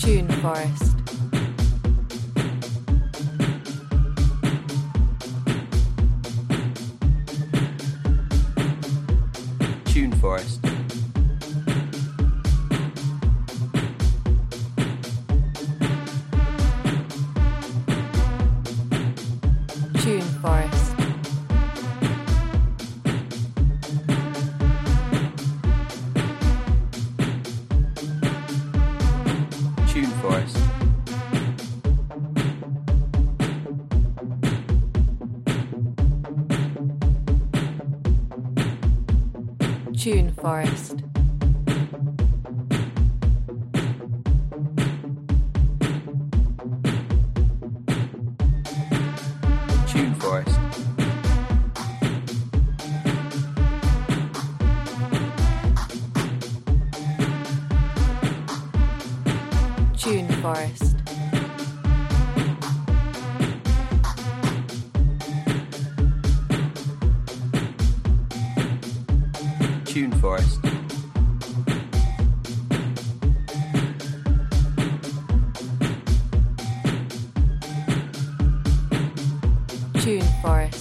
Tune Forest. Tune Forest. Tune Forest. Tune Forest. Tune Forest. Tune Forest. Tune Forest. Tune Forest. Tune Forest.